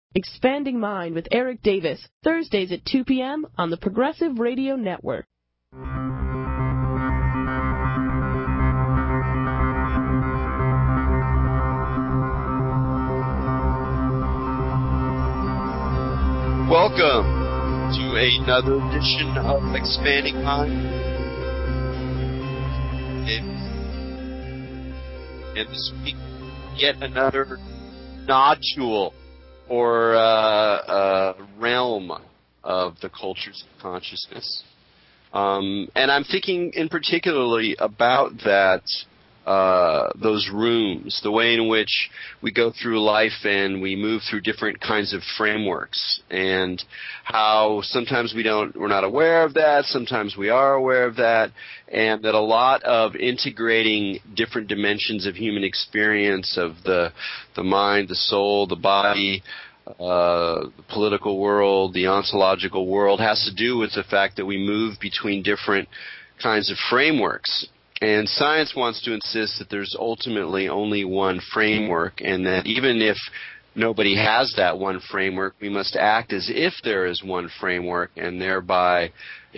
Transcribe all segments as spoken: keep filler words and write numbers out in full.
Expanding Mind with Eric Davis, Thursdays at two p.m. on the Progressive Radio Network. Welcome to another edition of Expanding Mind. And this week, yet another nodule or uh, uh, realm of the cultures of consciousness. Um, and I'm thinking in particularly about that, uh, those rooms, the way in which we go through life and we move through different kinds of frameworks, and how sometimes we don't, we're not aware of that, sometimes we are aware of that, and that a lot of integrating different dimensions of human experience, of the the mind, the soul, the body, uh, the political world, the ontological world, has to do with the fact that we move between different kinds of frameworks. And science wants to insist that there's ultimately only one framework, and that even if nobody has that one framework, we must act as if there is one framework and thereby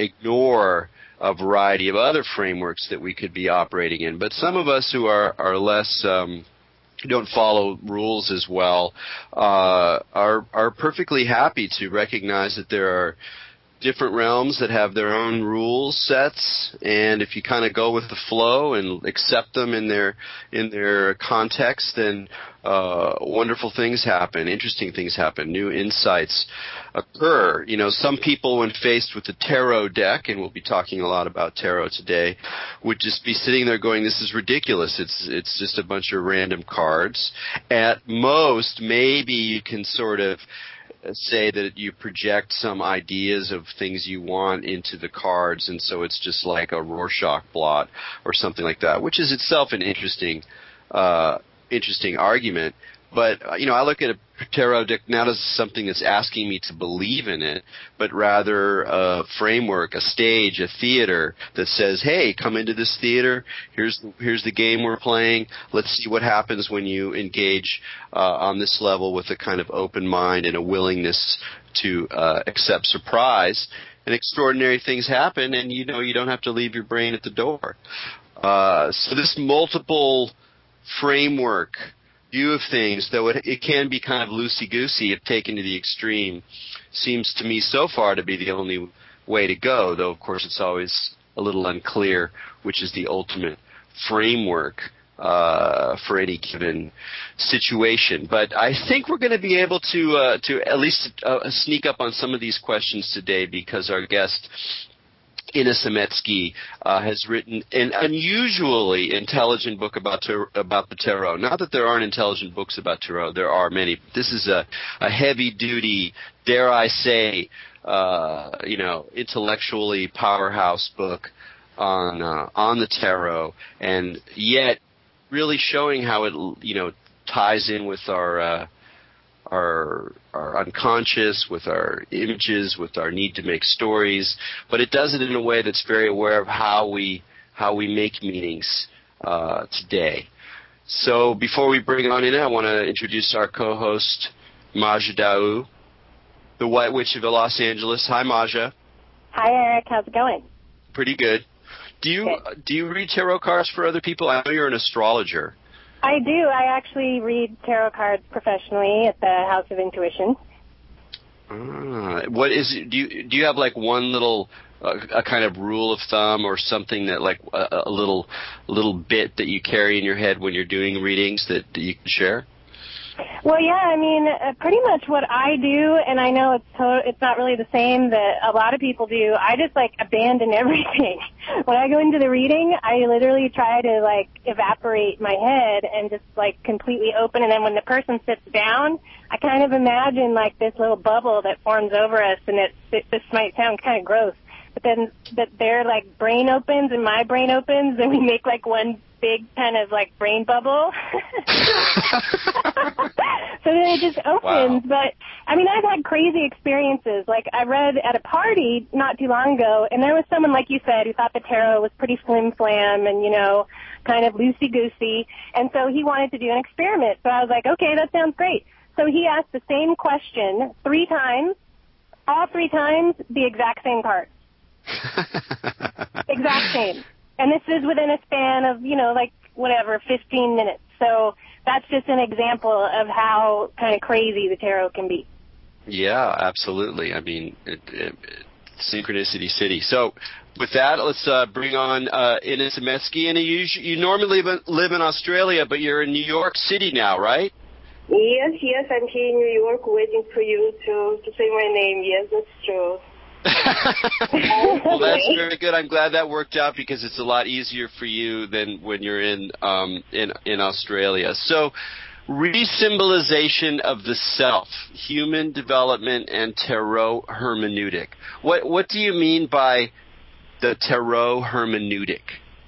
ignore a variety of other frameworks that we could be operating in. But some of us who are, are less, um, don't follow rules as well, uh, are, are perfectly happy to recognize that there are different realms that have their own rules sets, and if you kind of go with the flow and accept them in their in their context, then uh, wonderful things happen, interesting things happen, new insights occur. You know, some people, when faced with the tarot deck, and we'll be talking a lot about tarot today, would just be sitting there going, "This is ridiculous. It's it's just a bunch of random cards." At most, maybe you can sort of say that you project some ideas of things you want into the cards, and so it's just like a Rorschach blot or something like that, which is itself an interesting uh, interesting argument. But, uh, you know, I look at a tarot deck not as something that's asking me to believe in it, but rather a framework, a stage, a theater that says, hey, come into this theater, here's, here's the game we're playing, let's see what happens when you engage uh, on this level with a kind of open mind and a willingness to uh, accept surprise. And extraordinary things happen, and, you know, you don't have to leave your brain at the door. Uh, so this multiple framework view of things, though it, it can be kind of loosey-goosey if taken to the extreme, seems to me so far to be the only way to go, though of course it's always a little unclear which is the ultimate framework uh, for any given situation. But I think we're going to be able to uh, to at least uh, sneak up on some of these questions today, because our guest Ina Semetsky uh, has written an unusually intelligent book about tar- about the tarot. Not that there aren't intelligent books about tarot. There are many. This is a, a heavy-duty, dare I say, uh, you know, intellectually powerhouse book on uh, on the tarot, and yet really showing how it, you know, ties in with our uh, Our, our unconscious, with our images, with our need to make stories, but it does it in a way that's very aware of how we how we make meanings uh, today. So before we bring on in, I want to introduce our co-host, Maja Daou, the White Witch of Los Angeles. Hi, Maja. Hi, Eric. How's it going? Pretty good. Do you good. do you read tarot cards for other people? I know you're an astrologer. I do. I actually read tarot cards professionally at the House of Intuition. Ah, what is it? Do you do you have like one little uh, a kind of rule of thumb or something that like a, a little little bit that you carry in your head when you're doing readings that, that you can share? Well, yeah, I mean, uh, pretty much what I do, and I know it's to- it's not really the same that a lot of people do, I just, like, abandon everything. When I go into the reading, I literally try to, like, evaporate my head and just, like, completely open, and then when the person sits down, I kind of imagine, like, this little bubble that forms over us, and it, it this might sound kind of gross, but then that their, like, brain opens and my brain opens, and we make, like, one big kind of like brain bubble. So then it just opens. Wow. But I mean, I've had crazy experiences. Like I read at a party not too long ago, and there was someone, like you said, who thought the tarot was pretty flim flam and, you know, kind of loosey goosey. And so he wanted to do an experiment. So I was like, okay, that sounds great. So he asked the same question three times, all three times the exact same part. Exact same. And this is within a span of, you know, like, whatever, fifteen minutes. So that's just an example of how kind of crazy the tarot can be. Yeah, absolutely. I mean, it, it, synchronicity city. So with that, let's uh, bring on uh, Ines Zemetsky. And you, you normally live in Australia, but you're in New York City now, right? Yes, yes, I'm here in New York waiting for you to, to say my name. Yes, that's true. Well, that's very good. I'm glad that worked out because it's a lot easier for you than when you're in um, in in Australia. So, re-symbolization of the self, human development, and tarot hermeneutic. What what do you mean by the tarot hermeneutic?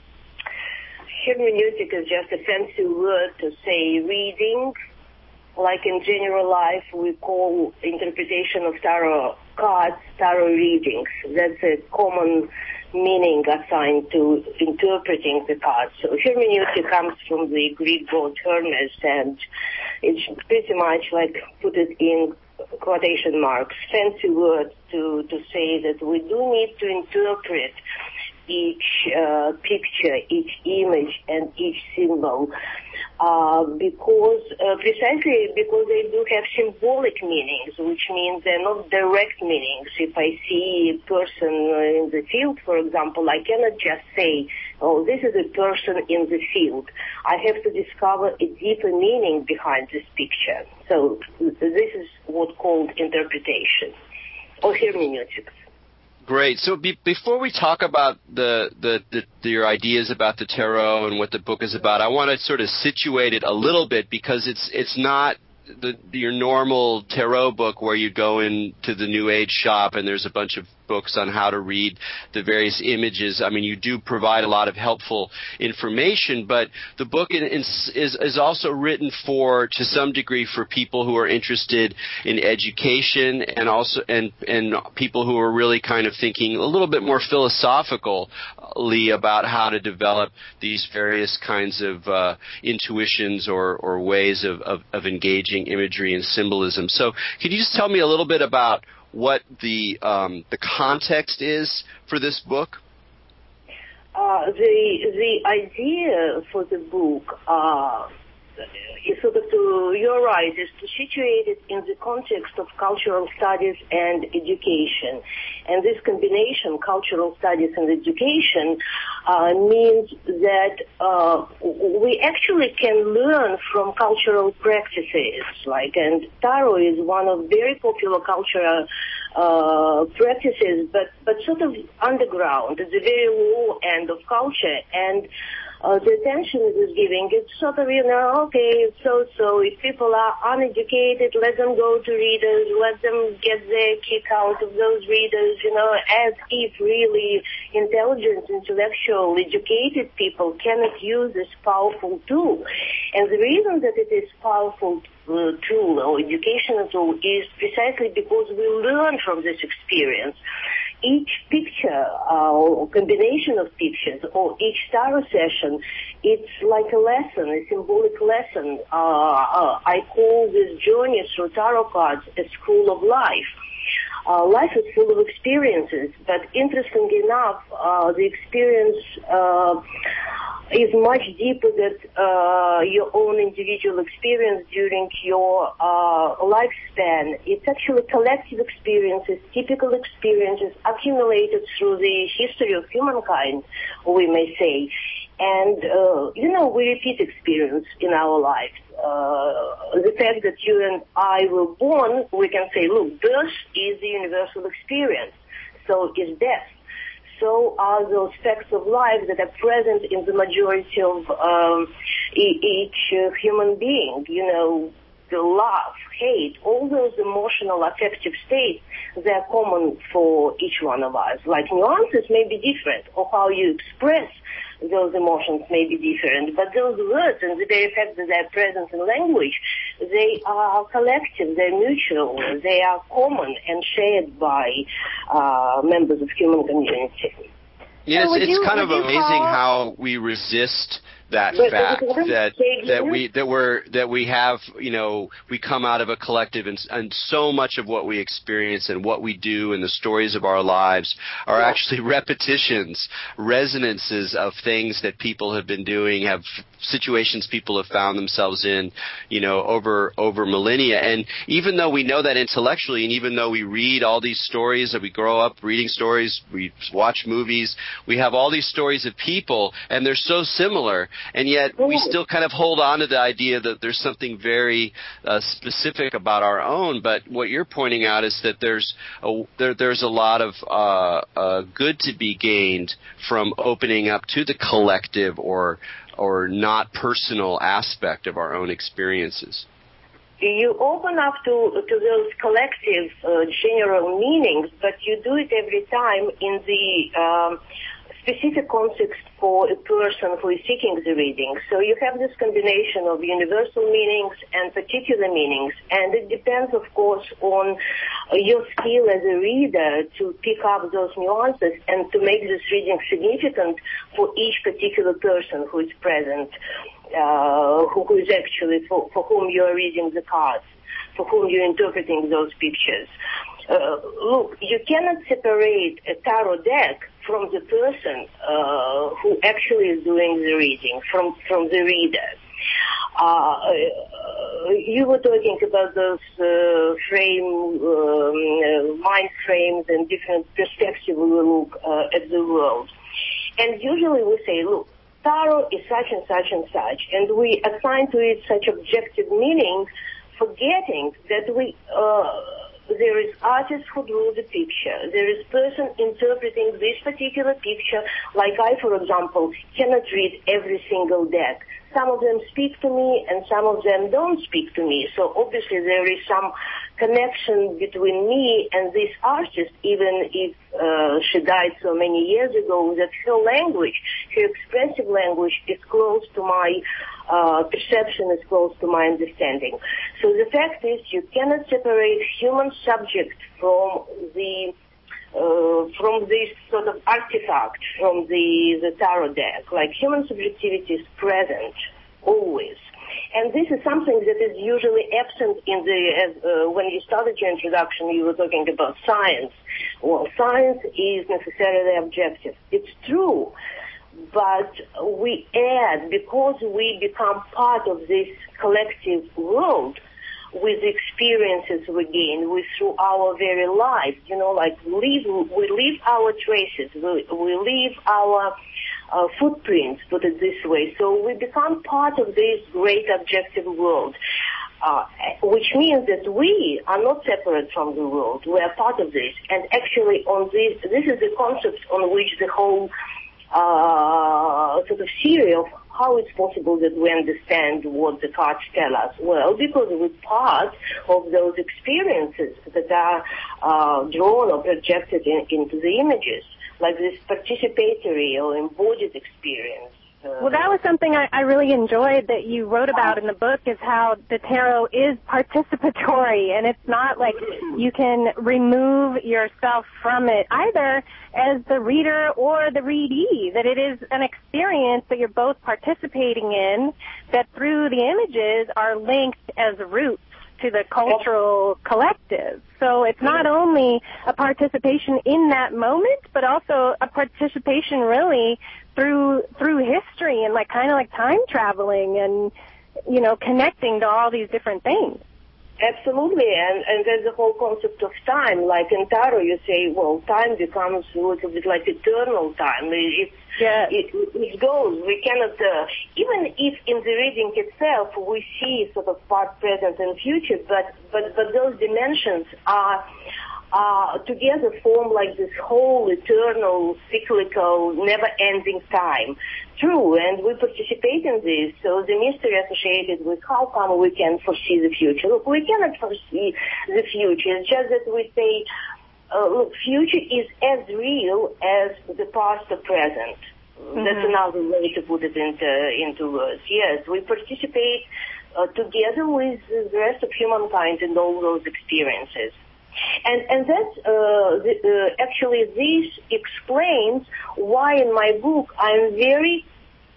Hermeneutic is just a fancy word to say reading. Like in general life, we call interpretation of tarot cards tarot readings. That's a common meaning assigned to interpreting the cards. So hermeneutic comes from the Greek god Hermes, and it's pretty much like, put it in quotation marks, fancy word to, to say that we do need to interpret each uh, picture, each image, and each symbol, uh, because uh, precisely because they do have symbolic meanings, which means they're not direct meanings. If I see a person in the field, for example, I cannot just say, oh, this is a person in the field. I have to discover a deeper meaning behind this picture. So this is what's called interpretation or hermeneutics. Great. So be, before we talk about the, the, the, the your ideas about the tarot and what the book is about, I want to sort of situate it a little bit because it's it's not the, your normal tarot book where you go into the New Age shop and there's a bunch of books on how to read the various images. I mean, you do provide a lot of helpful information, but the book is, is, is also written for, to some degree, for people who are interested in education and also and and people who are really kind of thinking a little bit more philosophically about how to develop these various kinds of uh, intuitions or, or ways of, of, of engaging imagery and symbolism. So could you just tell me a little bit about what the um, the context is for this book? Uh, the the idea for the book uh, is sort of to, you're right, is to situate it in the context of cultural studies and education. And this combination, cultural studies and education, uh, means that uh, we actually can learn from cultural practices. Like, and tarot is one of very popular cultural uh, practices, but, but sort of underground, at the very low end of culture. And Uh, the attention it is giving, it's sort of, you know, okay, so-so. If people are uneducated, let them go to readers, let them get their kick out of those readers, you know, as if really intelligent, intellectual, educated people cannot use this powerful tool. And the reason that it is powerful uh, tool or educational tool is precisely because we learn from this experience. Each picture uh, or combination of pictures or each tarot session, it's like a lesson, a symbolic lesson. Uh, uh, I call this journey through tarot cards a school of life. Uh, life is full of experiences, but interestingly enough, uh, the experience uh, is much deeper than uh, your own individual experience during your uh, lifespan. It's actually collective experiences, typical experiences accumulated through the history of humankind, we may say. And, uh, you know, we repeat experience in our lives. Uh, the fact that you and I were born, we can say, look, birth is the universal experience. So is death. So are those facts of life that are present in the majority of um, e- each uh, human being. You know, the love, hate, all those emotional, affective states, they're common for each one of us. Like nuances may be different, or how you express those emotions may be different, but those words and the very fact that they're present in language, they are collective, they're mutual, they are common and shared by uh, members of human community. Yeah, So it's, it's you, kind of you amazing call... how we resist that but, fact but that that we that we're that we have, you know, we come out of a collective, and, and so much of what we experience and what we do and the stories of our lives are yeah. actually repetitions, resonances of things that people have been doing, have situations people have found themselves in, you know, over over millennia. And even though we know that intellectually, and even though we read all these stories, that we grow up reading stories, we watch movies, we have all these stories of people, and they're so similar, and yet we still kind of hold on to the idea that there's something very uh, specific about our own. But what you're pointing out is that there's a, there, there's a lot of uh, uh, good to be gained from opening up to the collective or or not personal aspect of our own experiences. You open up to to those collective uh, general meanings, but you do it every time in the um, specific context for a person who is seeking the reading. So you have this combination of universal meanings and particular meanings, and it depends, of course, on your skill as a reader to pick up those nuances and to make this reading significant for each particular person who is present. Uh, who, who is actually for, for whom you are reading the cards, for whom you're interpreting those pictures. Uh, look, you cannot separate a tarot deck from the person uh, who actually is doing the reading, from, from the reader. Uh, you were talking about those uh, frame, um, uh, mind frames and different perspectives we look uh, at the world. And usually we say, look, tarot is such and such and such, and we assign to it such objective meanings, forgetting that we uh, there is artist who drew the picture, there is person interpreting this particular picture. Like I, for example, cannot read every single deck. Some of them speak to me, and some of them don't speak to me. So obviously there is some connection between me and this artist, even if uh, she died so many years ago, that her language, her expressive language is close to my uh, perception, is close to my understanding. So the fact is you cannot separate human subject from the Uh, from this sort of artifact, from the, the tarot deck. Like human subjectivity is present, always. And this is something that is usually absent in the, uh, when you started your introduction, you were talking about science. Well, science is necessarily objective. It's true. But we add, because we become part of this collective world, with the experiences we gain, with through our very lives, you know, like we leave, we leave our traces, we, we leave our uh, footprints, put it this way. So we become part of this great objective world, uh, which means that we are not separate from the world. We are part of this. And actually on this, this is the concept on which the whole uh, sort of theory of how it's possible that we understand what the cards tell us. Well, because we're part of those experiences that are uh, drawn or projected in, into the images, like this participatory or embodied experience. Uh, well, that was something I, I really enjoyed that you wrote about in the book, is how the tarot is participatory, and it's not like you can remove yourself from it either as the reader or the readee, that it is an experience that you're both participating in, that through the images are linked as roots to the cultural collective. So it's not only a participation in that moment, but also a participation really through through history and like kind of like time traveling and, you know, connecting to all these different things. Absolutely, and, and there's the whole concept of time. Like in tarot, you say, well, time becomes a little bit like eternal time. It, yeah. it, it goes. We cannot, uh, even if in the reading itself we see sort of past, present, and future, but, but, but those dimensions are Uh, together form like this whole eternal, cyclical, never-ending time. True, and we participate in this, so the mystery associated with how come we can foresee the future. Look, we cannot foresee the future. It's just that we say, uh, look, future is as real as the past or present. Mm-hmm. That's another way to put it into, into words. Yes, we participate uh, together with the rest of humankind in all those experiences. And and that uh, the, uh, actually this explains why in my book I'm very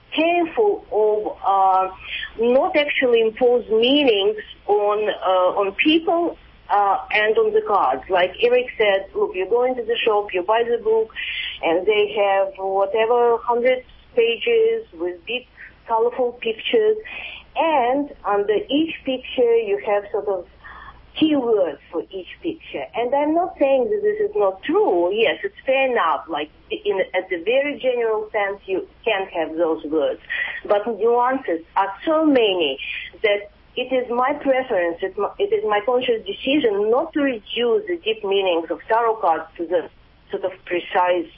careful of uh, not actually impose meanings on uh, on people uh, and on the cards. Like Eric said, look, you go into the shop, you buy the book, and they have whatever hundred pages with big colorful pictures, and under each picture you have sort of keywords for each picture. And I'm not saying that this is not true. Yes, it's fair enough. Like in at the very general sense, you can have those words, but nuances are so many that it is my preference, it, it is my conscious decision not to reduce the deep meanings of tarot cards to the sort of precise.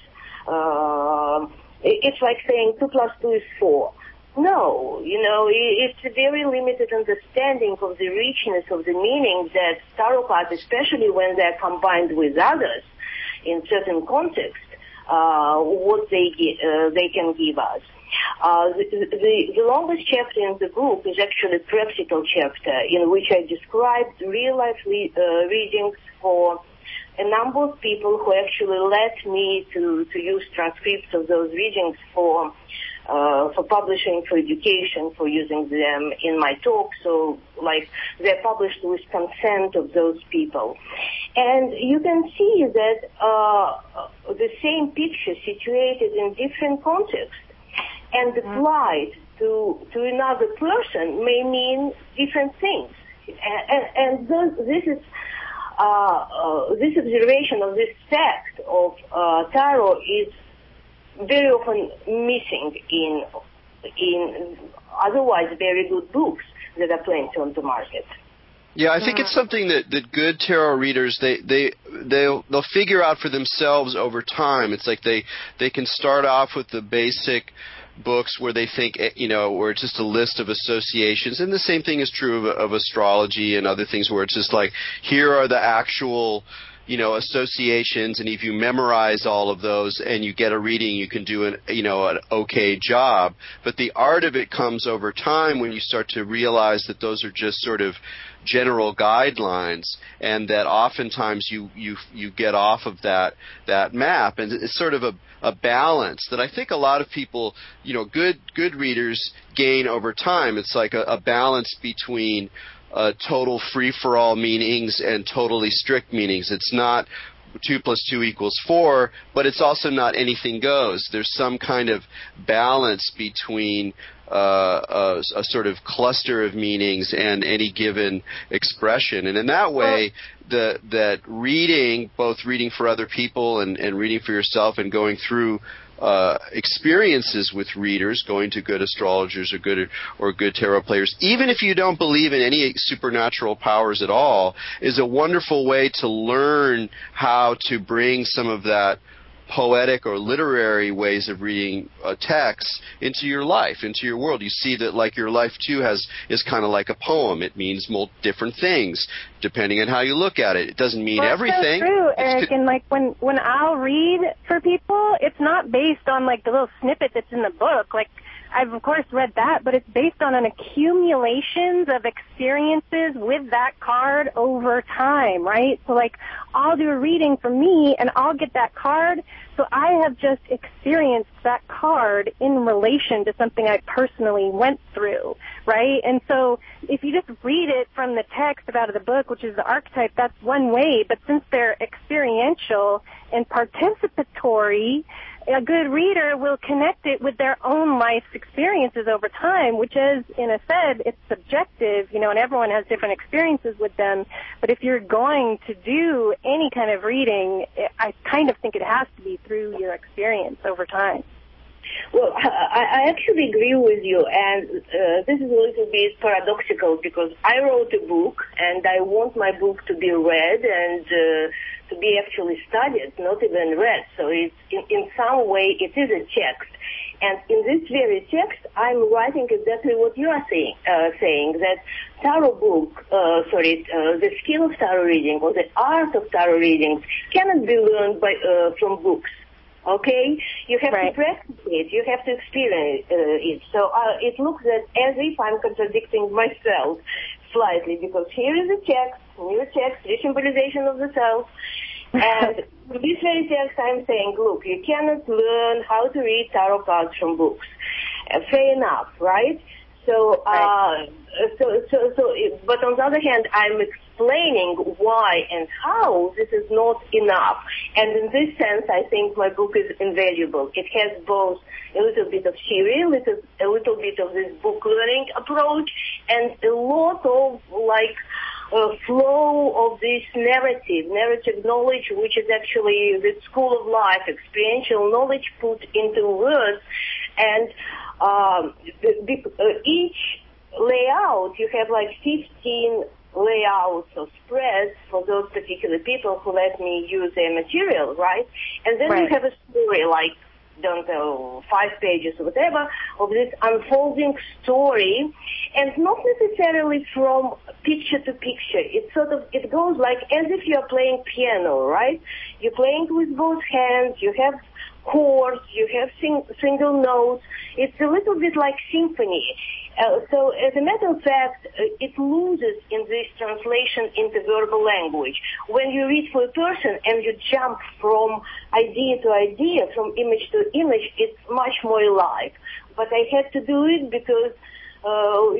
Uh, it's like saying two plus two is four. No, you know, it's a very limited understanding of the richness of the meaning that tarot cards, especially when they're combined with others in certain contexts, uh, what they uh, they can give us. Uh, the, the, the longest chapter in the book is actually a practical chapter in which I described real-life re- uh, readings for a number of people who actually let me to, to use transcripts of those readings for uh, for publishing, for education, for using them in my talk. So, like, they're published with consent of those people. And you can see that uh, the same picture situated in different contexts and applied to to another person may mean different things. And, and those, this is uh, uh, this observation of this fact of uh, tarot is very often missing in in otherwise very good books that are plenty on the market. Yeah, I think it's something that, that good tarot readers they they they'll they'll figure out for themselves over time. It's like they they can start off with the basic books where they think, you know, where it's just a list of associations, and the same thing is true of, of astrology and other things where it's just like, here are the actual, you know, associations, and if you memorize all of those and you get a reading, you can do an, you know, an okay job. But the art of it comes over time when you start to realize that those are just sort of general guidelines, and that oftentimes you you you get off of that that map, and it's sort of a a balance that I think a lot of people, you know, good good readers gain over time. It's like a, a balance between Uh, total free-for-all meanings and totally strict meanings. It's not two plus two equals four, but it's also not anything goes. There's some kind of balance between uh, a, a sort of cluster of meanings and any given expression. And in that way, the, that reading, both reading for other people and, and reading for yourself and going through Uh, experiences with readers, going to good astrologers or good or good tarot players, even if you don't believe in any supernatural powers at all, is a wonderful way to learn how to bring some of that poetic or literary ways of reading uh, texts into your life, into your world. You see that, like, your life too has is kind of like a poem. It means more different things depending on how you look at it. It doesn't mean well, everything. That's so true, It's Eric. co- and like when when I'll read for people, it's not based on like the little snippet that's in the book. Like, I've of course read that, but it's based on an accumulation of experiences with that card over time, right? So like, I'll do a reading for me and I'll get that card, so I have just experienced that card in relation to something I personally went through, right? And so if you just read it from the text out of the book, which is the archetype, that's one way, but since they're experiential and participatory, a good reader will connect it with their own life's experiences over time, which is, in a said, it's subjective, you know, and everyone has different experiences with them. But if you're going to do any kind of reading, I kind of think it has to be through your experience over time. Well, I, I actually agree with you, and uh, this is a little bit paradoxical because I wrote a book, and I want my book to be read and uh, to be actually studied, not even read. So it's, in, in some way, it is a text. And in this very text, I'm writing exactly what you are saying, uh, saying that tarot book, uh, sorry, uh, the skill of tarot reading or the art of tarot reading cannot be learned by uh, from books. Okay, you have right. to practice it. You have to experience uh, it. So uh, it looks that as if I'm contradicting myself slightly, because here is a text, new text, resymbolization of the self, and in this very text I'm saying, look, you cannot learn how to read tarot cards from books. Uh, fair enough, right? So, uh, Right. so, so, so, but on the other hand, I'm explaining why and how this is not enough. And in this sense, I think my book is invaluable. It has both a little bit of theory, a little, a little bit of this book learning approach, and a lot of, like, uh, flow of this narrative, narrative knowledge, which is actually the school of life, experiential knowledge put into words. And um, the, the, uh, each layout, you have like fifteen layouts or spreads for those particular people who let me use their material, right? And then Right. you have a story like, don't know, five pages or whatever, of this unfolding story, and not necessarily from picture to picture. It sort of, it goes like as if you're playing piano, right? You're playing with both hands, you have chords, you have sing, single notes. It's a little bit like symphony. Uh, so as a matter of fact, uh, it loses in this translation into verbal language. When you read for a person and you jump from idea to idea, from image to image, it's much more alive. But I had to do it because uh,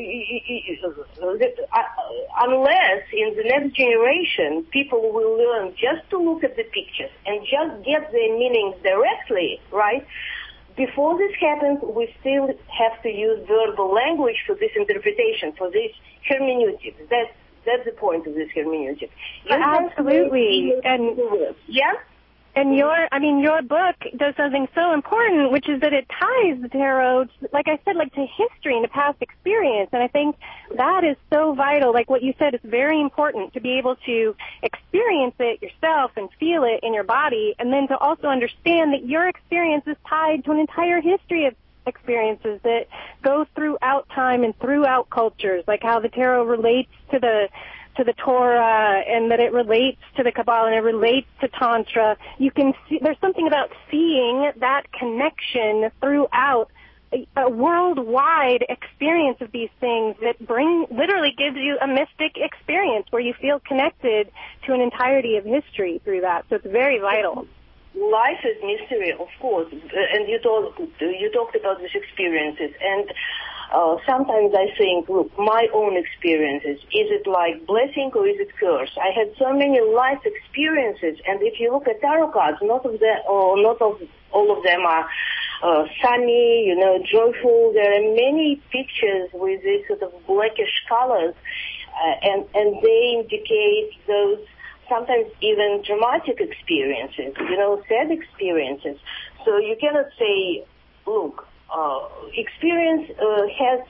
unless in the next generation people will learn just to look at the pictures and just get their meanings directly, right? Before this happens, we still have to use verbal language for this interpretation, for this hermeneutic. That's that's the point of this hermeneutic. Absolutely. And yeah. And your, I mean, your book does something so important, which is that it ties the tarot, like I said, like to history and to past experience. And I think that is so vital. Like what you said, it's very important to be able to experience it yourself and feel it in your body, and then to also understand that your experience is tied to an entire history of experiences that go throughout time and throughout cultures, like how the tarot relates to the to the Torah, and that it relates to the Kabbalah, and it relates to Tantra. You can see, there's something about seeing that connection throughout a, a worldwide experience of these things that bring, literally gives you a mystic experience where you feel connected to an entirety of history through that. So it's very vital. Life is mystery, of course, and you talked you talked about these experiences, and uh, sometimes I think, look, my own experiences, is it like blessing or is it curse? I had so many life experiences, and if you look at tarot cards, not of the, or not of all of them are uh, sunny, you know, joyful. There are many pictures with these sort of blackish colors, uh, and and they indicate those. Sometimes even dramatic experiences, you know, sad experiences. So you cannot say, look, uh, experience uh, has,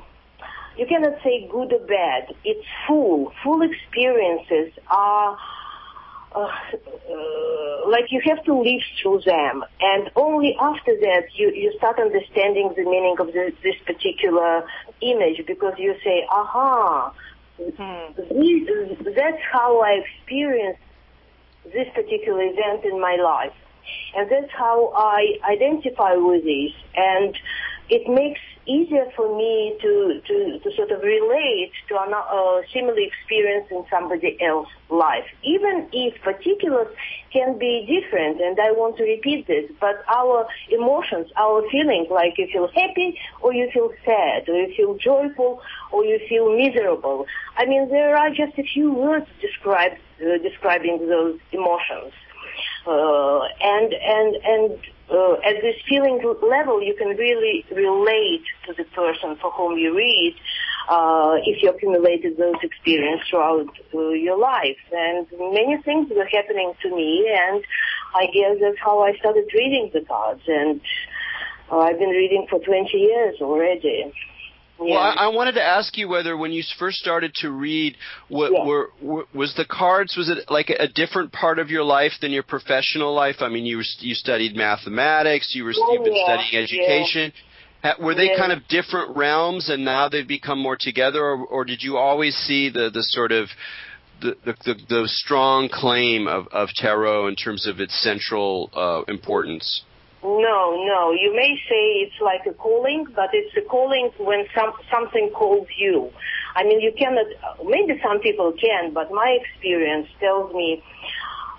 you cannot say good or bad. It's full. Full experiences are, uh, uh, like you have to live through them. And only after that you, you start understanding the meaning of the, this particular image, because you say, aha, Hmm. that's how I experienced this particular event in my life. And that's how I identify with this. And it makes easier for me to, to, to sort of relate to a uh, similar experience in somebody else's life. Even if particulars can be different, and I want to repeat this, but our emotions, our feelings, like you feel happy or you feel sad, or you feel joyful or you feel miserable. I mean, there are just a few words describe, uh, describing those emotions. Uh, and, and, and, uh, at this feeling level, you can really relate to the person for whom you read, uh, if you accumulated those experiences throughout uh, your life. And many things were happening to me, and I guess that's how I started reading the cards. And uh, I've been reading for twenty years already. Yeah. Well, I, I wanted to ask you whether when you first started to read, what, yeah. were, were was the cards, was it like a different part of your life than your professional life? I mean, you were, you studied mathematics, you were oh, you've been yeah. studying education. Yeah. Were they yeah. kind of different realms, and now they've become more together, or, or did you always see the, the sort of the, the, the, the strong claim of, of tarot in terms of its central uh, importance? No, no. You may say it's like a calling, but it's a calling when some something calls you. I mean, you cannot, maybe some people can, but my experience tells me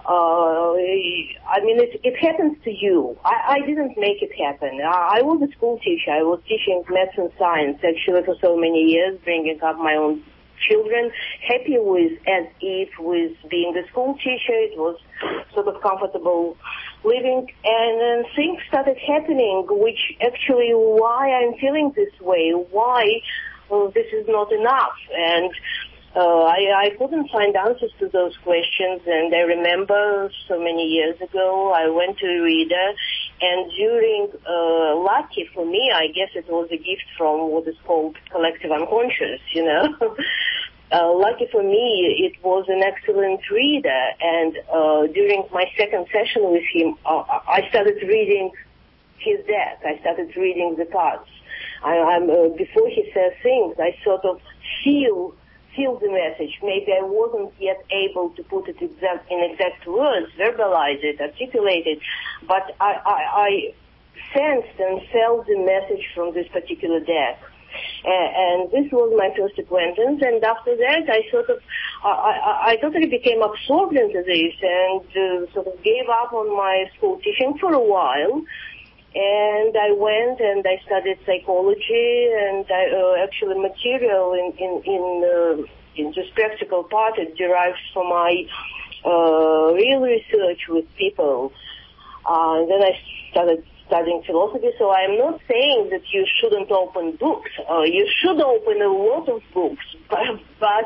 Uh, I mean, it, it happens to you. I, I didn't make it happen. I, I was a school teacher. I was teaching maths and science actually for so many years, bringing up my own children, happy with, as if with being a school teacher. It was sort of comfortable living, and then things started happening, which actually why I'm feeling this way, why well, this is not enough. And uh, I, I couldn't find answers to those questions, and I remember so many years ago I went to a reader, and during, uh, lucky for me, I guess it was a gift from what is called collective unconscious, you know. Uh, lucky for me, it was an excellent reader, and uh, during my second session with him, uh, I started reading his deck. I started reading the cards. I, I'm, uh, before he says things, I sort of feel feel the message. Maybe I wasn't yet able to put it exact, in exact words, verbalize it, articulate it, but I, I, I sensed and felt the message from this particular deck. And this was my first acquaintance, and after that I sort of, I, I, I totally became absorbed into this and uh, sort of gave up on my school teaching for a while, and I went and I studied psychology, and I, uh, actually material in, in, in, uh, in this practical part, it derives from my uh, real research with people. Uh, and then I started studying philosophy, so I'm not saying that you shouldn't open books. Uh, you should open a lot of books, but, but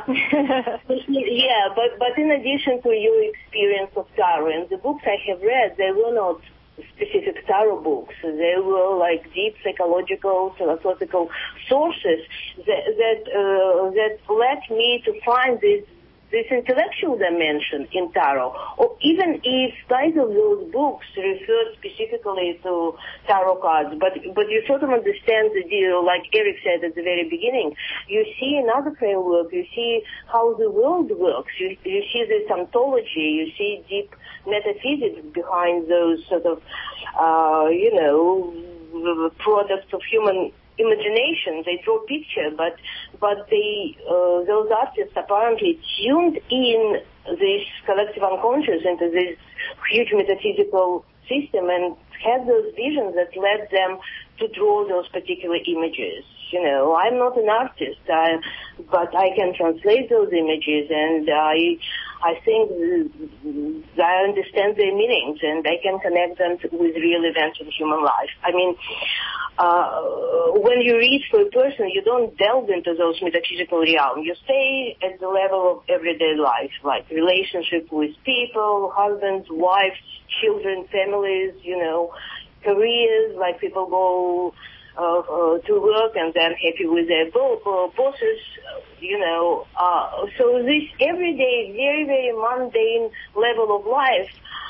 yeah, but, but in addition to your experience of tarot, and the books I have read, they were not specific tarot books. They were like deep psychological, philosophical sources that, that, uh, that led me to find this this intellectual dimension in tarot, or even if neither of those books refer specifically to tarot cards, but but you sort of understand the deal, like Eric said at the very beginning. You see another framework, you see how the world works, you, you see this ontology, you see deep metaphysics behind those sort of, uh, you know, products of human imagination. They draw picture, but but they uh, those artists apparently tuned in this collective unconscious into this huge metaphysical system and had those visions that led them to draw those particular images. You know, I'm not an artist, I, but I can translate those images, and I I think I understand their meanings, and I can connect them to, with real events in human life. I mean, uh, when you read for a person, you don't delve into those metaphysical realms. You stay at the level of everyday life, like relationship with people, husbands, wives, children, families, you know, careers, like people go uh, uh, to work and they're happy with their bo- uh, bosses, you know. Uh, so this everyday, very, very mundane level of life,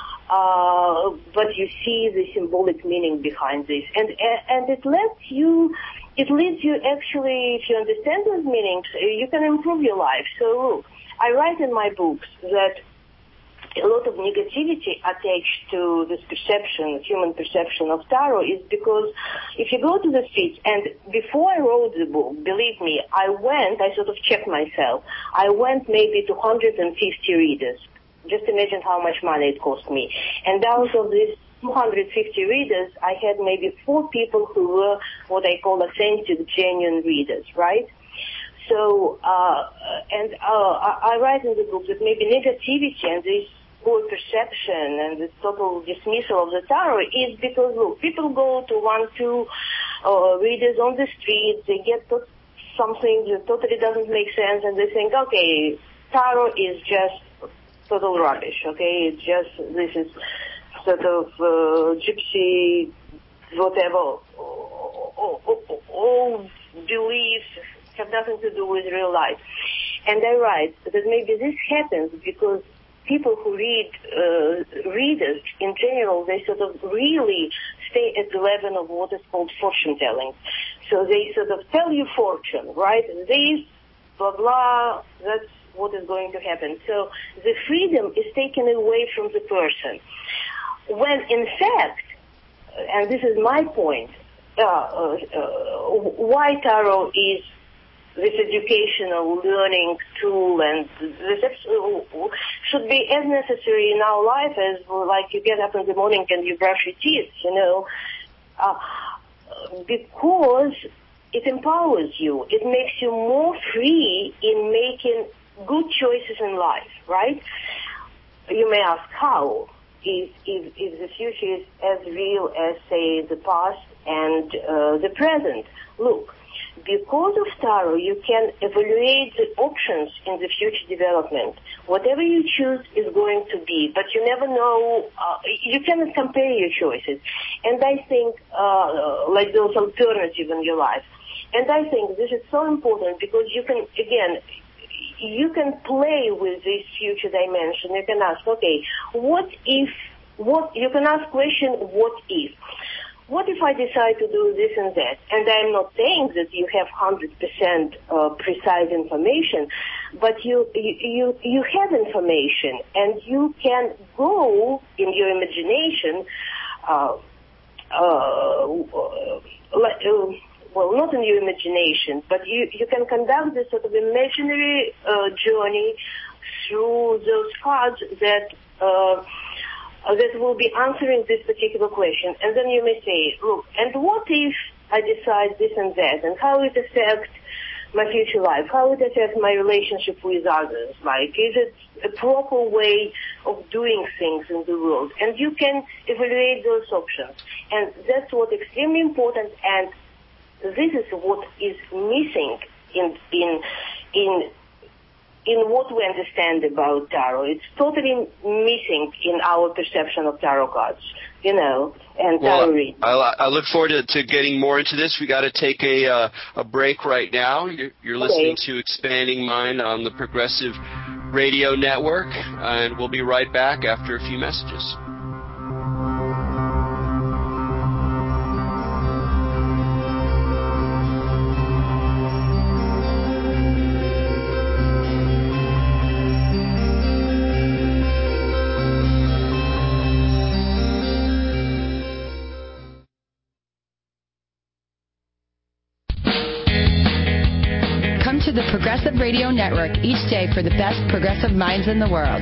uh, but you see the symbolic meaning behind this. And, and it lets you, it leads you actually, if you understand those meanings, you can improve your life. So I write in my books that a lot of negativity attached to this perception, human perception of tarot, is because if you go to the streets, and before I wrote the book, believe me, I went, I sort of checked myself, I went maybe to one hundred fifty readers. Just imagine how much money it cost me. And out of these two hundred fifty readers, I had maybe four people who were what I call authentic, genuine readers, right? So, uh, and uh, I, I write in the book that maybe negativity and this poor perception and this total dismissal of the tarot is because, look, people go to one, two uh, readers on the street, they get to something that totally doesn't make sense, and they think, okay, tarot is just total rubbish, okay, it's just, this is sort of uh, gypsy, whatever, all, all, all beliefs have nothing to do with real life. And I write that maybe this happens because people who read, uh, readers in general, they sort of really stay at the level of what is called fortune telling. So they sort of tell you fortune, right? This, blah, blah, that's what is going to happen. So the freedom is taken away from the person. When in fact, and this is my point, uh, uh, uh, why tarot is this educational learning tool, and this should be as necessary in our life as like you get up in the morning and you brush your teeth, you know, uh, because it empowers you. It makes you more free in making good choices in life, right? You may ask how. If, if, if the future is as real as, say, the past and uh, the present. Look, because of Tarot, you can evaluate the options in the future development. Whatever you choose is going to be, but you never know, uh, you cannot compare your choices. And I think, uh, like those alternatives in your life. And I think this is so important because you can, again, you can play with this future dimension. You can ask, okay, what if, what, you can ask question, what if? What if I decide to do this and that? And I'm not saying that you have one hundred percent uh, precise information, but you, you, you have information and you can go in your imagination, uh, uh, like, uh, well, not in your imagination, but you, you can conduct this sort of imaginary uh, journey through those cards that uh, that will be answering this particular question. And then you may say, look, and what if I decide this and that, and how it affects my future life, how it affects my relationship with others, like, is it a proper way of doing things in the world? And you can evaluate those options. And that's what's extremely important, and this is what is missing in in in in what we understand about tarot. It's totally missing in our perception of tarot cards, you know, and well, tarot reading. I, I look forward to, to getting more into this. We got to take a uh, a break right now. You're, you're listening okay. to Expanding Mind on the Progressive Radio Network, and we'll be right back after a few messages. The Progressive Radio Network each day for the best progressive minds in the world.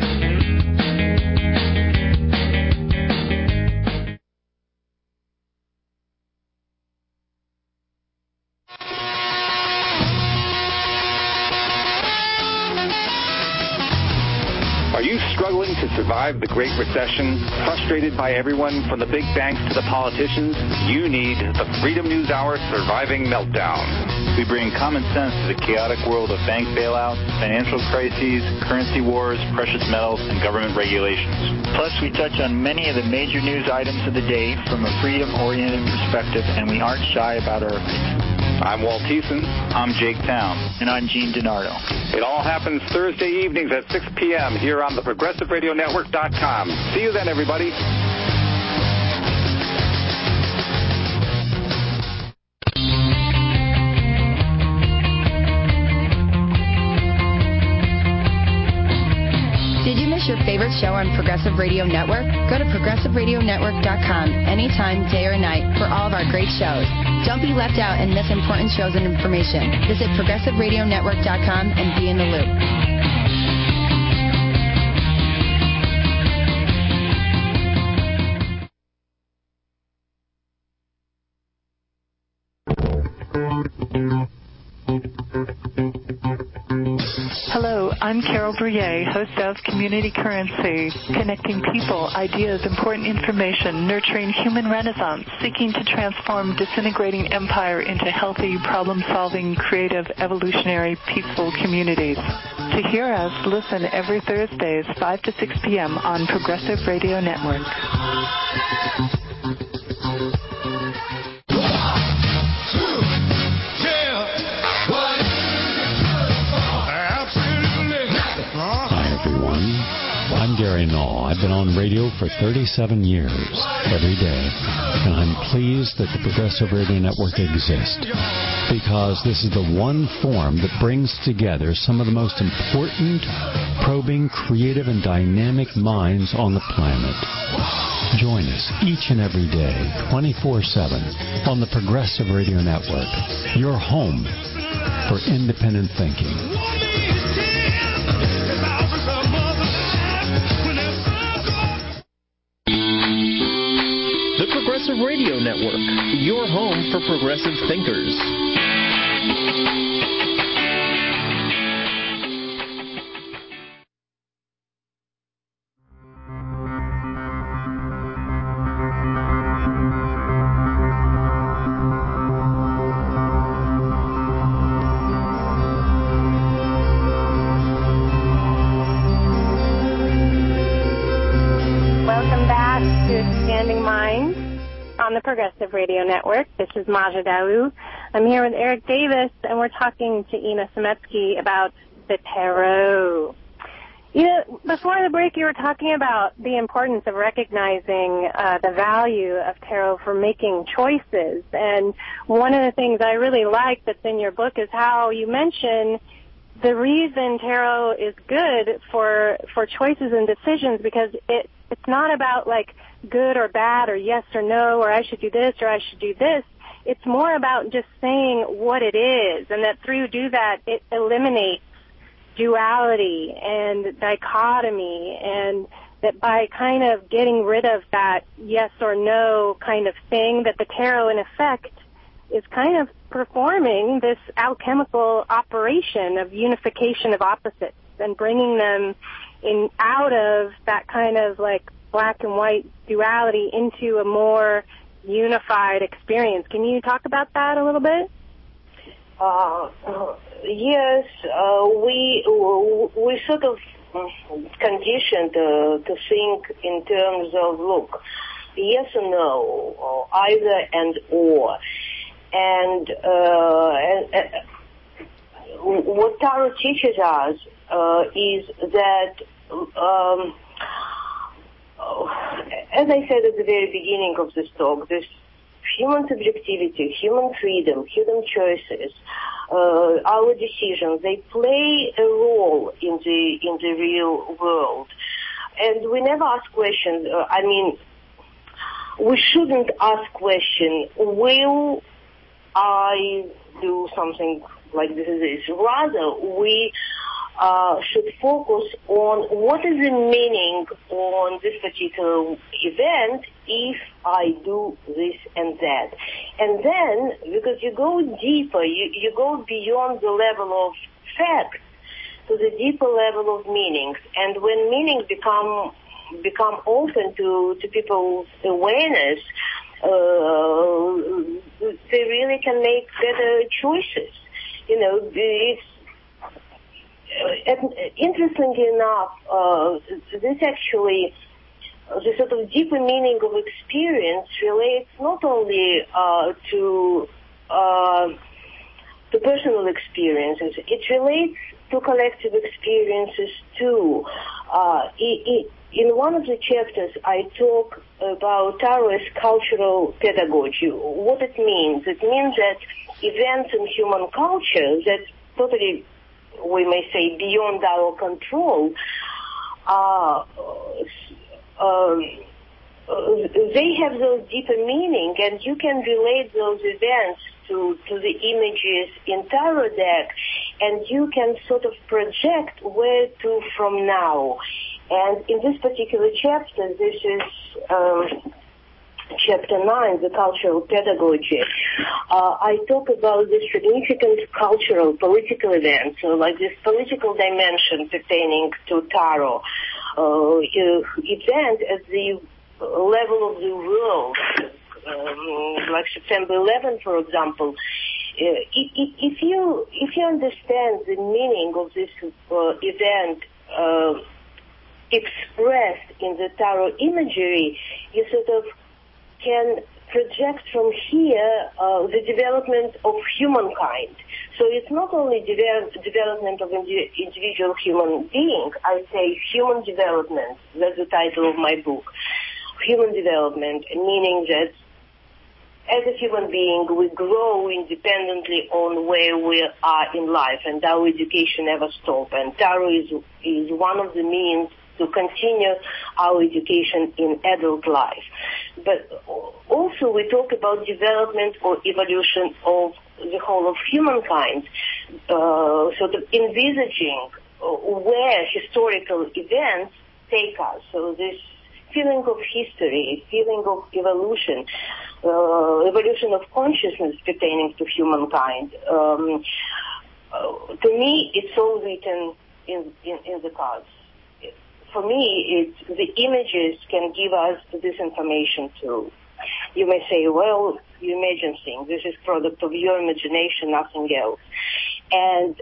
Are you struggling to survive the Great Recession? Frustrated by everyone from the big banks to the politicians? You need the Freedom News Hour Surviving Meltdown. We bring common sense to the chaotic world of bank bailouts, financial crises, currency wars, precious metals, and government regulations. Plus, we touch on many of the major news items of the day from a freedom-oriented perspective, and we aren't shy about our opinions. I'm Walt Thiessen. I'm Jake Town. And I'm Gene DiNardo. It all happens Thursday evenings at six p.m. here on the progressive radio network dot com. See you then, everybody. Did you miss your favorite show on Progressive Radio Network? Go to progressive radio network dot com anytime, day or night, for all of our great shows. Don't be left out and miss important shows and information. Visit progressive radio network dot com and be in the loop. Hello, I'm Carol Brouillet, host of Community Currency, connecting people, ideas, important information, nurturing human renaissance, seeking to transform disintegrating empire into healthy, problem-solving, creative, evolutionary, peaceful communities. To hear us, listen every Thursdays, five to six p.m. on Progressive Radio Network. I'm Gary Null. I've been on radio for thirty-seven years, every day, and I'm pleased that the Progressive Radio Network exists, because this is the one form that brings together some of the most important, probing, creative, and dynamic minds on the planet. Join us each and every day, twenty-four seven, on the Progressive Radio Network, your home for independent thinking. The Progressive Radio Network, your home for progressive thinkers. On the Progressive Radio Network. This is Maja Dalu. I'm here with Eric Davis, and we're talking to Ina Semetsky about the tarot. You know, before the break, you were talking about the importance of recognizing uh, the value of tarot for making choices. And one of the things I really like that's in your book is how you mention the reason tarot is good for for choices and decisions, because it it's not about, like, good or bad or yes or no or I should do this or I should do this. It's more about just saying what it is, and that through do that it eliminates duality and dichotomy, and that by kind of getting rid of that yes or no kind of thing, that the tarot in effect is kind of performing this alchemical operation of unification of opposites and bringing them in out of that kind of like black and white duality into a more unified experience. Can you talk about that a little bit? Uh, yes, uh, we we sort of conditioned uh, to think in terms of, look, yes or no, or either and or. And, uh, and uh, what tarot teaches us uh, is that, um, as I said at the very beginning of this talk, this human subjectivity, human freedom, human choices, uh, our decisions, they play a role in the in the real world. And we never ask questions. Uh, I mean, we shouldn't ask question, will I do something like this? Rather, we uh, should focus on what is the meaning on this particular event if I do this and that. And then, because you go deeper, you, you go beyond the level of fact to the deeper level of meanings. And when meanings become become open to, to people's awareness, uh, they really can make better choices. You know, it's uh, interestingly enough, uh, this actually, uh, the sort of deeper meaning of experience relates not only uh, to uh, to personal experiences, it relates to collective experiences too. Uh, it, it, in one of the chapters, I talk about tarot as cultural pedagogy. What it means? It means that events in human culture that totally, we may say, beyond our control, uh, uh, they have those deeper meaning, and you can relate those events to, to the images in tarot deck, and you can sort of project where to from now. And in this particular chapter, this is um, chapter nine, the cultural pedagogy. Uh, I talk about the significant cultural, political events, so like this political dimension pertaining to tarot uh, event at the level of the world, um, like September eleventh, for example. Uh, if, if you if you understand the meaning of this uh, event uh, expressed in the tarot imagery, you sort of can project from here uh, the development of humankind. So it's not only develop, development of indi- individual human being, I say human development. That's the title of my book. Human development, meaning that as a human being, we grow independently on where we are in life, and our education never stops. And tarot is, is one of the means to continue our education in adult life. but also we talk about development or evolution of the whole of humankind, uh, sort of envisaging where historical events take us. So this feeling of history, feeling of evolution, uh, evolution of consciousness pertaining to humankind. Um, uh, to me, it's all written in, in, in the cards. For me, it's, the images can give us this information too. You may say, well, you imagine things. This is product of your imagination, nothing else. And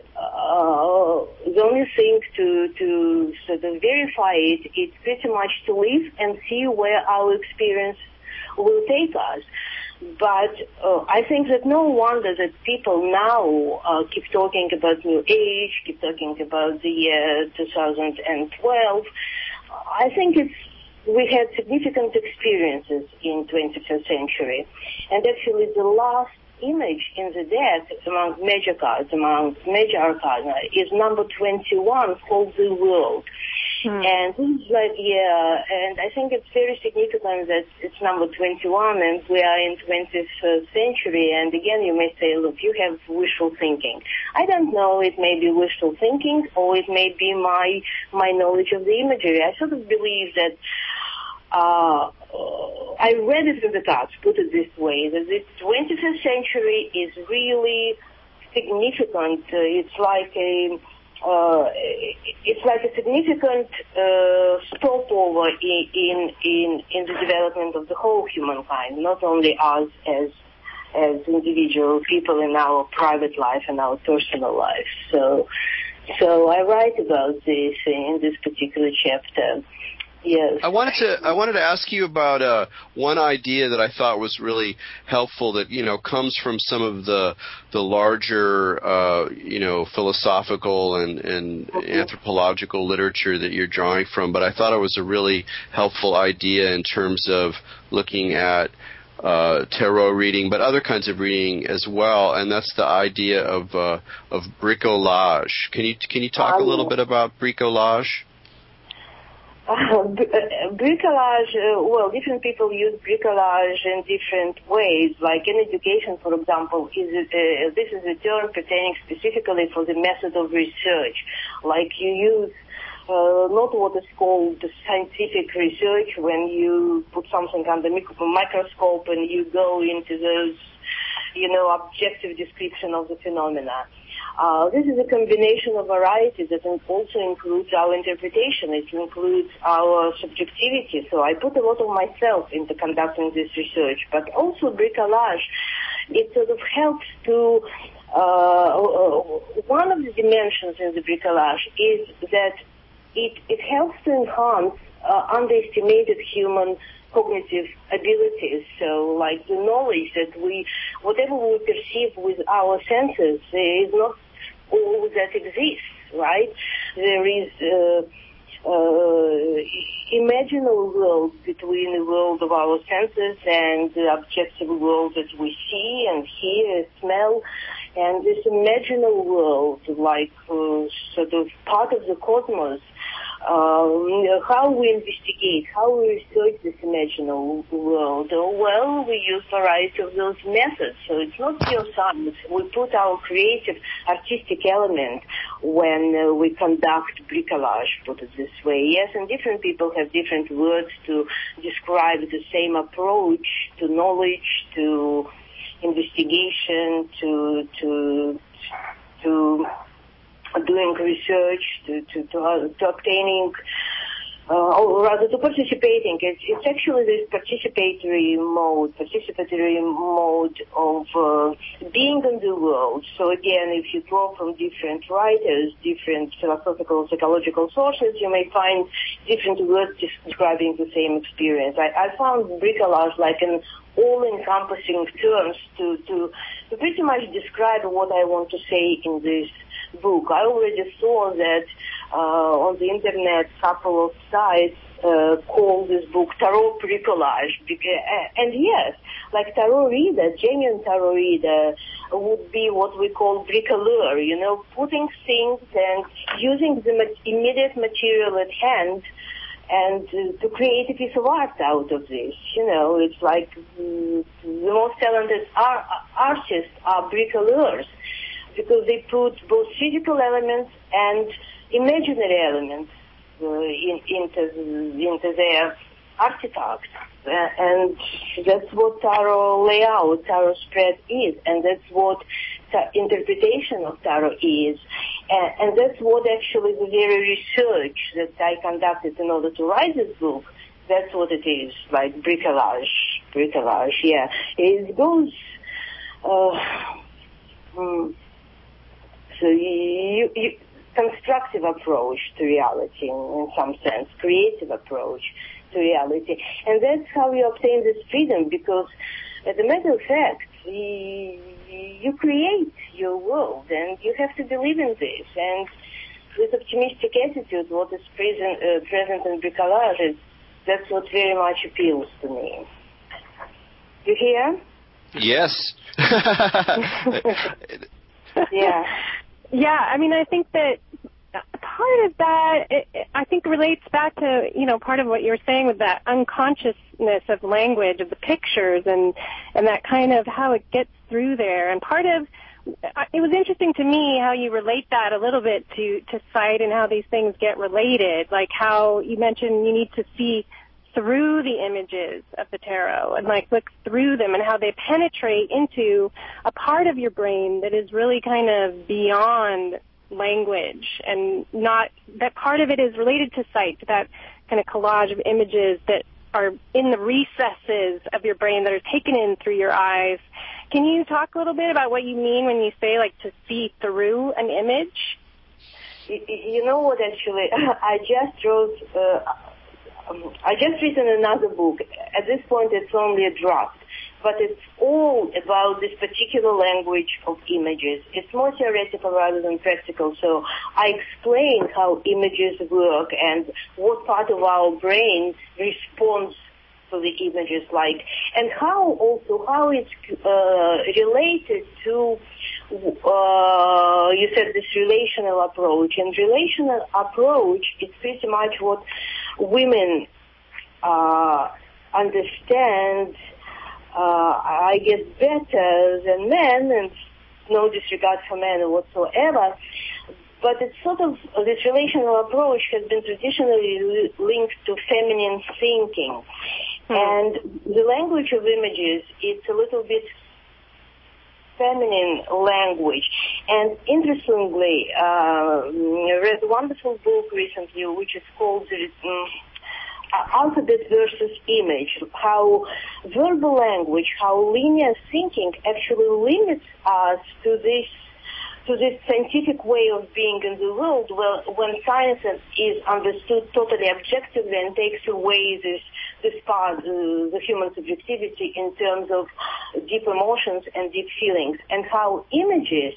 uh, the only thing to, to sort of verify it is pretty much to live and see where our experience will take us. But uh, I think that no wonder that people now uh, keep talking about New Age, keep talking about the year two thousand twelve. I think it's we had significant experiences in twenty-first century. And actually the last image in the deck among major cards, among major arcana, is number twenty-one, called the World. Hmm. And this is like, yeah, and I think it's very significant that it's number twenty-one and we are in twenty-first century. And again, you may say, look, you have wishful thinking. I don't know, it may be wishful thinking or it may be my, my knowledge of the imagery. I sort of believe that Uh, I read it in the cards, put it this way, that the twenty-first century is really significant. Uh, it's like a, uh, it's like a significant uh, stopover in, in in in the development of the whole humankind, not only us as as individual people in our private life and our personal life. So, so I write about this in this particular chapter. Yes. I wanted to I wanted to ask you about uh, one idea that I thought was really helpful that, you know, comes from some of the the larger uh, you know, philosophical and, and mm-hmm. anthropological literature that you're drawing from, but I thought it was a really helpful idea in terms of looking at uh, tarot reading, but other kinds of reading as well, and that's the idea of uh, of bricolage. Can you can you talk um, a little bit about bricolage? Uh, bricolage, uh, well, different people use bricolage in different ways. Like in education, for example, is it, uh, this is a term pertaining specifically for the method of research. Like you use uh, not what is called scientific research when you put something under microscope and you go into those, you know, objective description of the phenomena. Uh, this is a combination of variety that also includes our interpretation. It includes our subjectivity. So I put a lot of myself into conducting this research. But also bricolage, it sort of helps to, uh, one of the dimensions in the bricolage is that it, it helps to enhance uh, underestimated human cognitive abilities. So like the knowledge that we, whatever we perceive with our senses is not all that exists, right? There is uh, uh, imaginal world between the world of our senses and the objective world that we see and hear and smell. And this imaginal world, like uh, sort of part of the cosmos, Um, how we investigate, how we research this imaginal world. Well, we use a variety of those methods. So it's not pure science. We put our creative, artistic element when uh, we conduct bricolage, put it this way. Yes, and different people have different words to describe the same approach to knowledge, to investigation, to to to doing research, to to to, uh, to obtaining, uh, or rather to participating. It's, it's actually this participatory mode, participatory mode of uh, being in the world. So again, if you draw from different writers, different philosophical, psychological sources, you may find different words describing the same experience. I, I found bricolage like an all-encompassing terms to, to to pretty much describe what I want to say in this book. I already saw that uh, on the internet couple of sites uh, call this book Tarot Bricolage. And yes, like tarot reader, genuine tarot reader would be what we call bricoleur, you know, putting things and using the immediate material at hand and uh, to create a piece of art out of this. You know, it's like mm, the most talented ar- artists are bricoleurs, because they put both physical elements and imaginary elements uh, in, into, into their artifacts. Uh, and that's what tarot layout, tarot spread is, and that's what ta- interpretation of tarot is. And, and that's what actually the very research that I conducted in order to write this book, that's what it is, like bricolage, bricolage, yeah. It goes, uh, um, so you, you, constructive approach to reality in some sense, creative approach to reality. And that's how you obtain this freedom, because as a matter of fact, you, you create your world and you have to believe in this. And this optimistic attitude, what is present, uh, present in bricolage, is, that's what very much appeals to me. You hear? Yes. Yeah. Yeah, I mean, I think that part of that, it, it, I think, relates back to, you know, part of what you were saying with that unconsciousness of language, of the pictures, and, and that kind of how it gets through there. And part of, it was interesting to me how you relate that a little bit to, to sight and how these things get related, like how you mentioned you need to see through the images of the tarot and like look through them, and how they penetrate into a part of your brain that is really kind of beyond language, and not that part of it is related to sight, that kind of collage of images that are in the recesses of your brain that are taken in through your eyes. Can you talk a little bit about what you mean when you say like to see through an image? You, you know what, actually, I just wrote uh, Um, I just written another book. At this point, it's only a draft, but it's all about this particular language of images. It's more theoretical rather than practical, so I explain how images work and what part of our brain responds to the images like, and how also how it's uh, related to, uh, you said this relational approach, and relational approach is pretty much what women uh, understand, uh, I guess, better than men, and no disregard for men whatsoever. But it's sort of, this relational approach has been traditionally linked to feminine thinking. Mm. And the language of images, it's a little bit feminine language. And interestingly, uh, I read a wonderful book recently which is called um, Alphabet versus Image, how verbal language, how linear thinking actually limits us to this to this scientific way of being in the world, well, when science is understood totally objectively and takes away this this part, uh, the human subjectivity in terms of deep emotions and deep feelings, and how images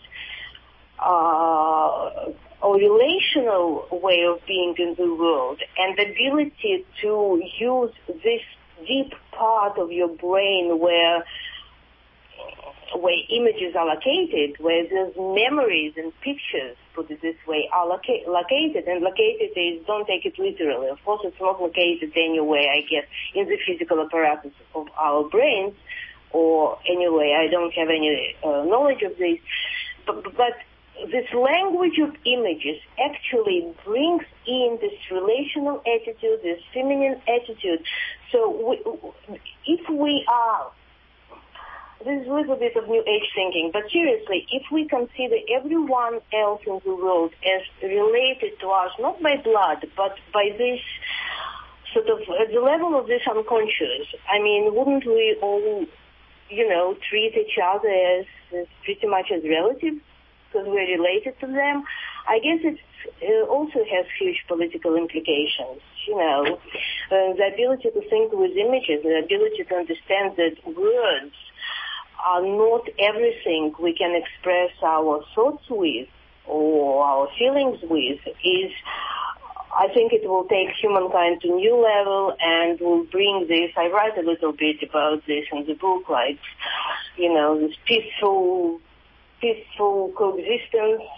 uh, a relational way of being in the world and the ability to use this deep part of your brain where where images are located, where there's memories and pictures, put it this way, are loca- located. And located is, don't take it literally. Of course, it's not located anywhere, I guess, in the physical apparatus of our brains, or anyway, I don't have any uh, knowledge of this. But, but this language of images actually brings in this relational attitude, this feminine attitude. So we, if we are, this is a little bit of New Age thinking, but seriously, if we consider everyone else in the world as related to us, not by blood, but by this sort of, at the level of this unconscious, I mean, wouldn't we all, you know, treat each other as, as pretty much as relatives because we're related to them? I guess it's, it also has huge political implications, you know, uh, the ability to think with images, the ability to understand that words are not everything we can express our thoughts with or our feelings with, is, I think it will take humankind to a new level and will bring this, I write a little bit about this in the book, like, you know, this peaceful, peaceful coexistence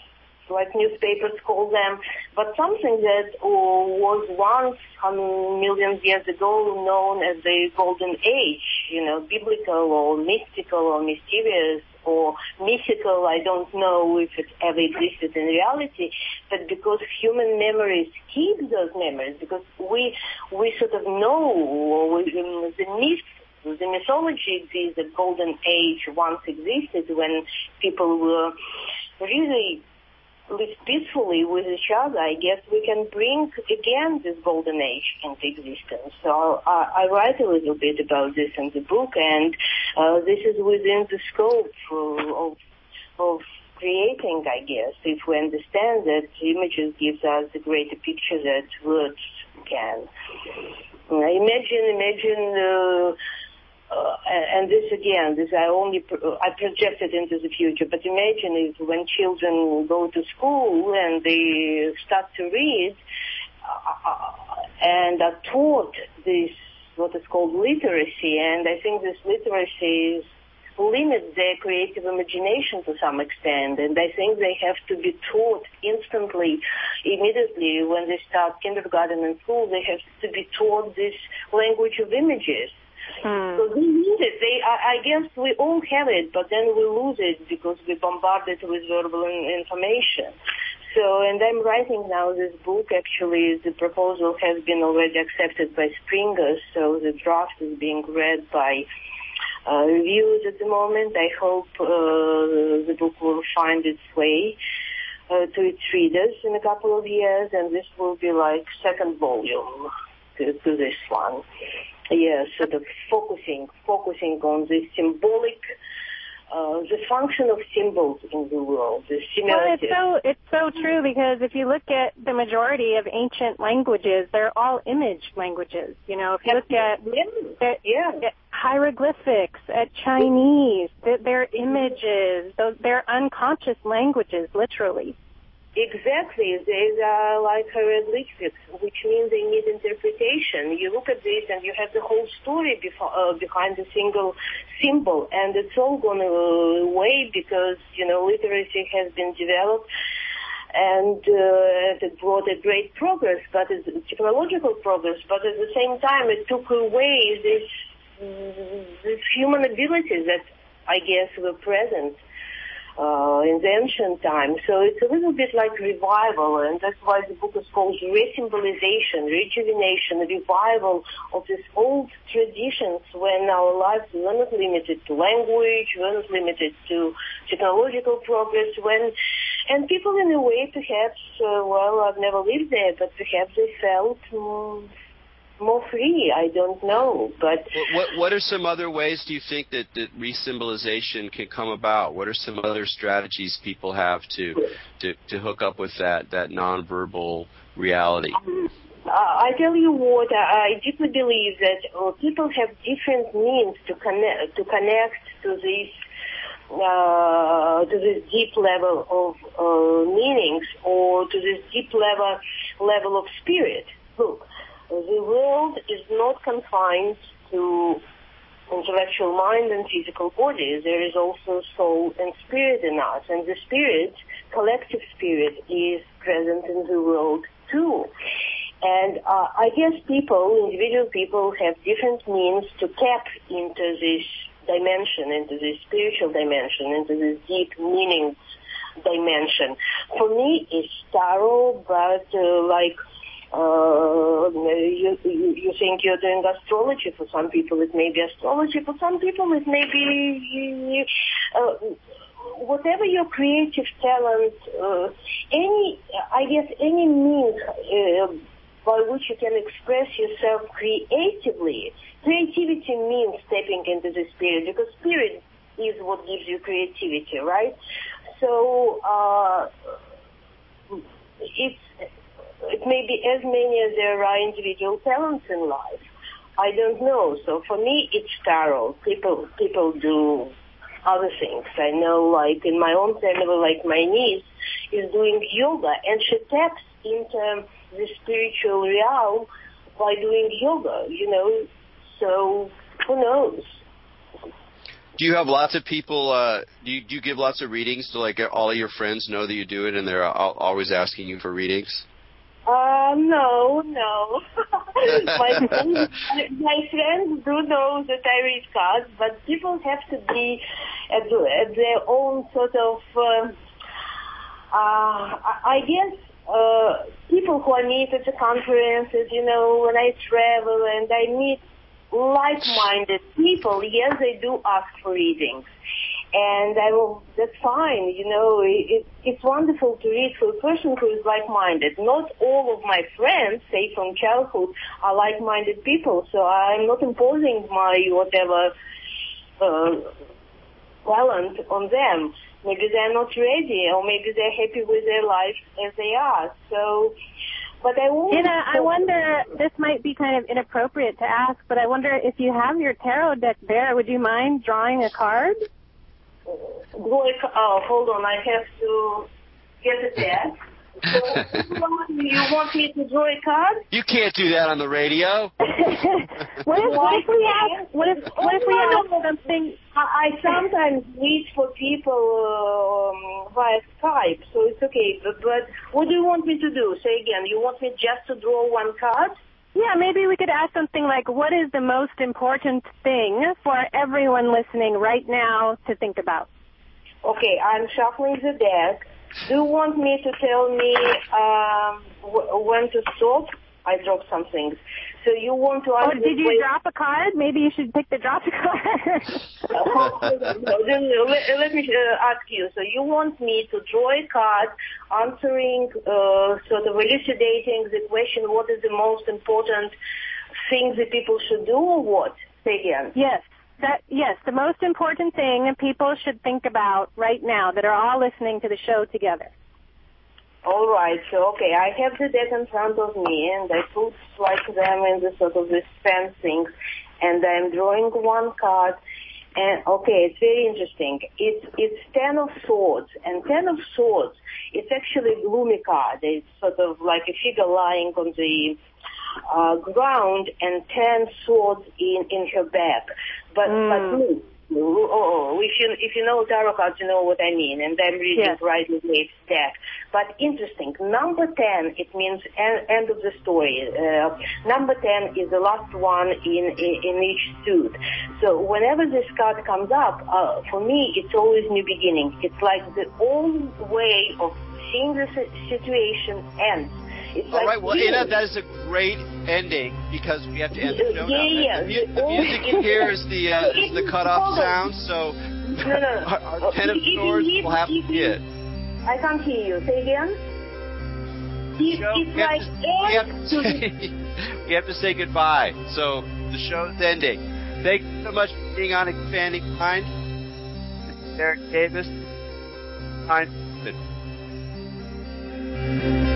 like newspapers call them, but something that uh, was once, um, millions years ago, known as the Golden Age, you know, biblical or mystical or mysterious or mythical. I don't know if it ever existed in reality, but because human memories keep those memories, because we we sort of know, or we, um, the myth, the mythology exists that Golden Age once existed when people were really lived peacefully with each other. I guess we can bring again this Golden Age into existence. So I, I write a little bit about this in the book, and uh, this is within the scope of, of creating, I guess, if we understand that images gives us a greater picture that words can. Uh, imagine, imagine. Uh, Uh, and this again, this I only pro- I projected into the future. But imagine if when children go to school and they start to read uh, and are taught this what is called literacy, and I think this literacy is limits their creative imagination to some extent, and I think they have to be taught instantly, immediately when they start kindergarten and school. They have to be taught this language of images. Hmm. So we need it. They, I, I guess we all have it, but then we lose it because we bombard it with verbal information. So, and I'm writing now this book. Actually, the proposal has been already accepted by Springer, so the draft is being read by uh, reviewers at the moment. I hope uh, the book will find its way uh, to its readers in a couple of years, and this will be like second volume to, to this one. Yes, sort of focusing, focusing on the symbolic, uh, the function of symbols in the world, the similarity. Well, it's so, it's so true, because if you look at the majority of ancient languages, they're all image languages. You know, if you look at, at, yeah. at hieroglyphics, at Chinese, they're, they're images. Those, they're unconscious languages, literally. Exactly. They are like hieroglyphics, which means they need interpretation. You look at this and you have the whole story befo- uh, behind a single symbol, and it's all gone away because, you know, literacy has been developed and uh, it brought a great progress, but it's technological progress, but at the same time it took away this, this human abilities that I guess were present Uh, in the ancient times. So it's a little bit like revival, and that's why the book is called Resymbolization, Rejuvenation, Revival of these old traditions when our lives were not limited to language, were not limited to technological progress, when, and people in a way perhaps, uh, well, I've never lived there, but perhaps they felt um, more free. I don't know, but what what are some other ways do you think that, that resymbolization can come about? What are some other strategies people have to to, to hook up with that that nonverbal reality? Um, uh, I tell you what, I, I deeply believe that uh, people have different means to connect to connect to this uh, to this deep level of uh, meanings, or to this deep level level of spirit. Look. The world is not confined to intellectual mind and physical body. There is also soul and spirit in us, and the spirit, collective spirit, is present in the world too. And uh, I guess people, individual people, have different means to tap into this dimension, into this spiritual dimension, into this deep meaning dimension. For me, it's tarot, but uh, like Uh, you, you, you think you're doing astrology. For some people it may be astrology. For some people it may be uh, whatever your creative talent, uh, any, I guess any means uh, by which you can express yourself creatively. Creativity means stepping into the spirit, because spirit is what gives you creativity, right? So uh, it's it may be as many as there are individual talents in life. I don't know. So for me, it's tarot. People people do other things. I know, like in my own family, like my niece is doing yoga, and she taps into the spiritual realm by doing yoga, you know. So who knows? Do you have lots of people? Uh, do you do you give lots of readings to like all of your friends know that you do it, and they're al- always asking you for readings? Uh, no, no. my, friends, my friends do know that I read cards, but people have to be at, at their own sort of, uh, uh, I guess, uh, people who I meet at the conferences, you know, when I travel and I meet like-minded people, yes, they do ask for readings. And I will, that's fine, you know, it, it's wonderful to read for a person who is like-minded. Not all of my friends, say from childhood, are like-minded people, so I'm not imposing my whatever uh, talent on them. Maybe they're not ready, or maybe they're happy with their life as they are. So, but I won't... Ina, I wonder, this might be kind of inappropriate to ask, but I wonder if you have your tarot deck there, would you mind drawing a card? Oh, hold on, I have to get it there. So, you want me to draw a card? You can't do that on the radio. what, if, what if we have, what if, what if we have something? I sometimes reach for people um, via Skype, so it's okay. But, but what do you want me to do? Say again, you want me just to draw one card? Yeah, maybe we could ask something like, what is the most important thing for everyone listening right now to think about? Okay, I'm shuffling the deck. Do you want me to tell me um, w- when to stop? I dropped some things. So you want to... Oh, did you drop a card? Maybe you should pick the drop a card. let, let me uh, ask you. So you want me to draw a card answering, uh, sort of elucidating the question, what is the most important thing that people should do, or what? Say again. Yes. That, yes, the most important thing people should think about right now that are all listening to the show together. All right, so, okay, I have the deck in front of me, and I put, like, them in the sort of this pen thing, and I'm drawing one card, and, okay, it's very interesting. It's, it's Ten of Swords, and Ten of Swords, it's actually a gloomy card. It's sort of like a figure lying on the uh, ground, and ten swords in, in her back. But, mm. but look, oh, if you if you know tarot cards, you know what I mean, and I'm reading yes. right away deck. But interesting, number ten, it means end, end of the story. Uh, number ten is the last one in, in in each suit. So whenever this card comes up, uh, for me, it's always new beginning. It's like the old way of seeing the situation ends. It's All like right, well, Ina, that is a great ending because we have to end the show now. Yeah, the, the, the music in here is the uh, is the cutoff sound, so no, no. our, our Ten of Swords will have to be it. I can't hear you. Say again. It's, show, it's we, like have to, we, have to say, we have to say goodbye. So the show's ending. Thank you so much for being on Expanding Mind. This is Eric Davis. Mind.